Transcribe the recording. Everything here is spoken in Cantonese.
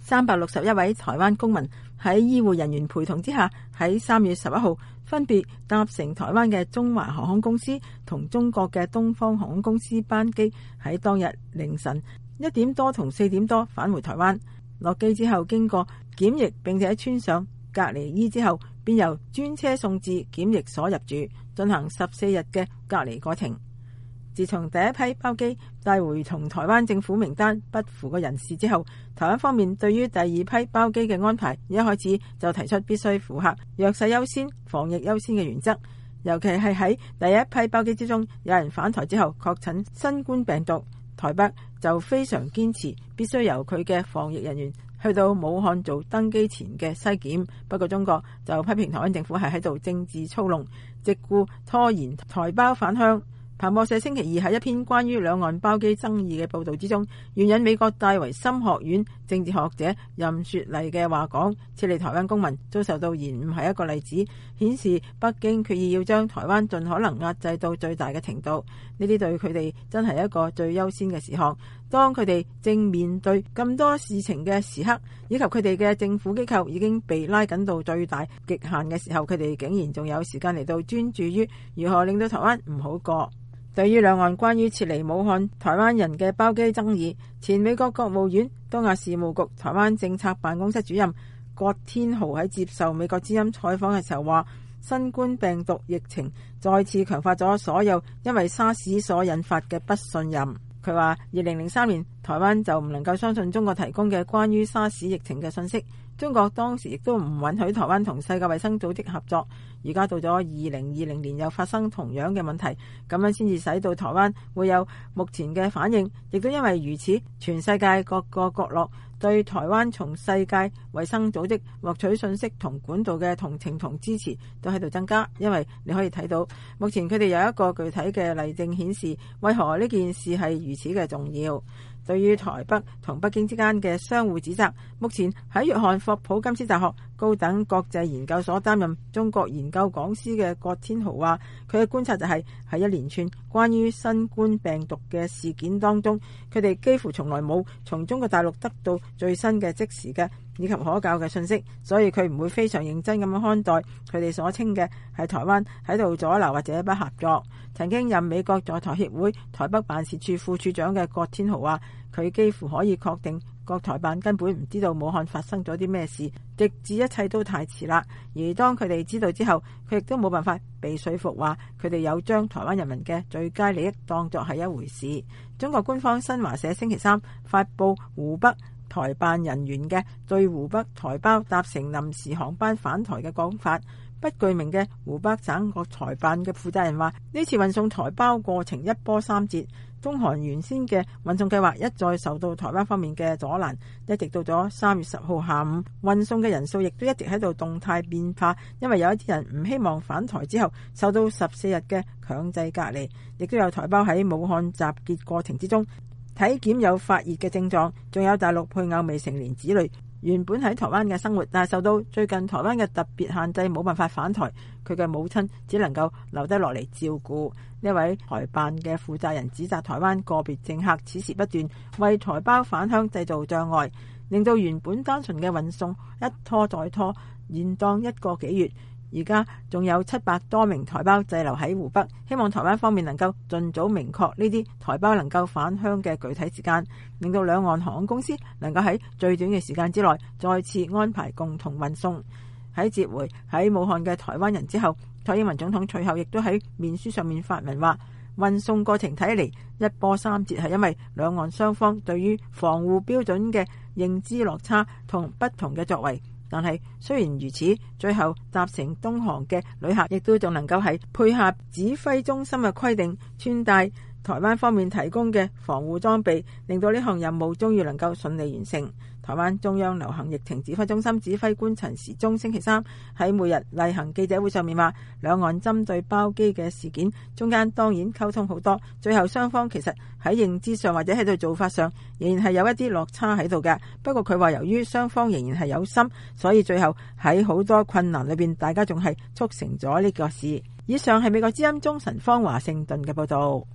361位台灣公民喺醫護人員陪同之下，喺3月11號分別搭乘台灣嘅中華航空公司同中國嘅東方航空公司班機，喺當日凌晨1點多同4點多返回台灣。落機之後經過檢疫，並且穿上隔離衣之後，便由專車送至檢疫所入住，進行14日嘅隔離過程。自從第一批包機帶回同台灣政府名單不符嘅人士之後，台灣方面對於第二批包機嘅安排，一開始就提出必須符合弱勢優先、防疫優先嘅原則。尤其係喺第一批包機之中，有人返台之後確診新冠病毒，台北就非常堅持必須由佢嘅防疫人員去到武漢做登機前嘅篩檢。不過中國就批評台灣政府係喺度政治操弄，藉故拖延台胞返鄉。彭博社星期二喺一篇關於兩岸包機爭議嘅報導之中，援引美國戴維森學院政治學者任雪麗嘅話講，撤離台灣公民遭受到延誤係一個例子，顯示北京決意要將台灣盡可能壓制到最大嘅程度。呢啲對佢哋真係一個最優先嘅時刻。當佢哋正面對咁多事情嘅時刻，以及佢哋嘅政府機構已經被拉緊到最大極限嘅時候，佢哋竟然仲有時間嚟到專注於如何令到台灣唔好過。對於兩岸關於撤離武漢台灣人嘅包機爭議，前美國國務院東亞事務局台灣政策辦公室主任郭天豪喺接受美國之音採訪嘅時候話，新冠病毒疫情再次強化咗所有因為沙士所引發嘅不信任。佢話2003年台灣就唔能夠相信中國提供嘅關於沙士疫情嘅信息，中國當時亦都唔允許台灣同世界衛生組織合作。而家到咗2020年又發生同樣嘅問題，咁樣先至使到台灣會有目前嘅反應。亦都因為如此，全世界各個角落對台灣從世界衛生組織獲取信息同管道嘅同情同支持都喺度增加。因為你可以睇到目前佢哋有一個具體嘅例證顯示為何呢件事係如此嘅重要。對於台北同北京之間嘅相互指責，目前喺約翰霍普金斯大學高等國際研究所擔任中國研究講師嘅郭天豪話，佢嘅觀察就係喺一連串關於新冠病毒嘅事件當中，佢哋幾乎從來冇從中國大陸得到最新嘅即時嘅以及可靠嘅信息，所以佢唔會非常認真咁樣看待佢哋所稱嘅係台灣喺度阻撓或者不合作。曾經任美國在台協會台北辦事處副處長嘅郭天豪話，佢幾乎可以確定國台辦根本唔知道武漢發生咗啲咩事，直至一切都太遲啦。而當佢哋知道之後，佢亦都冇辦法被說服話佢哋有將台灣人民嘅最佳利益當作係一回事。中國官方新華社星期三發佈湖北台辦人員嘅對湖北台胞搭乘臨時航班返台嘅講法。不具名嘅湖北省國台辦嘅負責人話，呢次運送台胞過程一波三折，中韓原先嘅運送計劃一再受到台灣方面嘅阻攔，一直到咗3月10號下午，運送嘅人數亦都一直喺度動態變化，因為有一啲人唔希望返台之後受到14日嘅強制隔離，亦都有台胞喺武漢集結過程之中體檢有發熱嘅症狀，仲有大陸配偶未成年子女原本喺台灣嘅生活，但係受到最近台灣嘅特別限制，冇辦法返台，佢嘅母親只能夠留低落嚟照顧。呢位台辦嘅負責人指責台灣個別政客此時不斷為台胞返鄉製造障礙，令到原本單純嘅運送一拖再拖，延宕1個幾月。而家仲有700多名台胞滯留喺湖北，希望台灣方面能夠盡早明確呢啲台胞能夠返鄉嘅具體時間，令到兩岸航空公司能夠喺最短嘅時間之內再次安排共同運送。喺接回喺武漢嘅台灣人之後，蔡英文總統隨後亦都喺面書上面發文話，運送過程睇嚟一波三折，係因為兩岸雙方對於防護標準嘅認知落差同不同嘅作為。但係雖然如此，最後搭乘東航嘅旅客亦都仲能夠係配合指揮中心嘅規定，穿戴台灣方面提供嘅防護裝備，令到呢項任務終於能夠順利完成。台灣中央流行疫情指揮中心指揮官陳時中星期三喺每日例行記者會上面話，兩岸針對包機嘅事件中間當然溝通好多，最後雙方其實喺認知上或者喺度做法上仍然係有一啲落差喺度嘅。不過佢話由於雙方仍然係有心，所以最後喺好多困難裏邊，大家仲係促成咗呢個事。以上係美國之音中神方華盛頓嘅報道。